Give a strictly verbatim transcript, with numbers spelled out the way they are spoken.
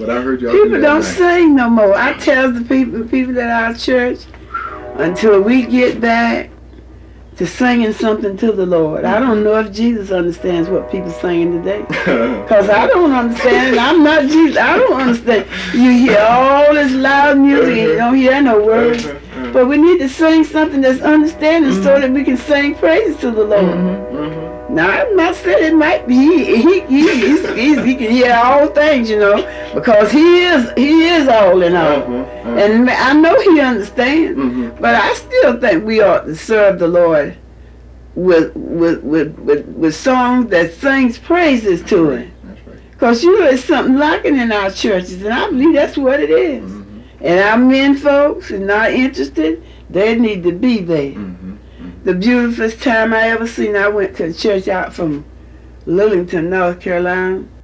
But I heard y'all People do that don't night. sing no more. I tell the people, people at our church, until we get back to singing something to the Lord. I don't know if Jesus understands what people singing today. Because I don't understand it. I'm not Jesus. I don't understand. You hear all this loud music and you don't hear no words. But we need to sing something that's understanding so that we can sing praise to the Lord. Mm-hmm, mm-hmm. Now, I'm not saying it might be, he, he, he, he's, he's, he can hear all things, you know, because he is, he is all in all. Mm-hmm, mm-hmm. And I know he understands, Mm-hmm. but I still think we ought to serve the Lord with, with, with, with, with songs that sings praises to him. That's right. Because you know, there's something lacking in our churches, and I believe that's what it is. Mm-hmm. And our men folks are not interested, they need to be there. Mm-hmm. The beautifulest time I ever seen, I went to a church out from Lillington, North Carolina.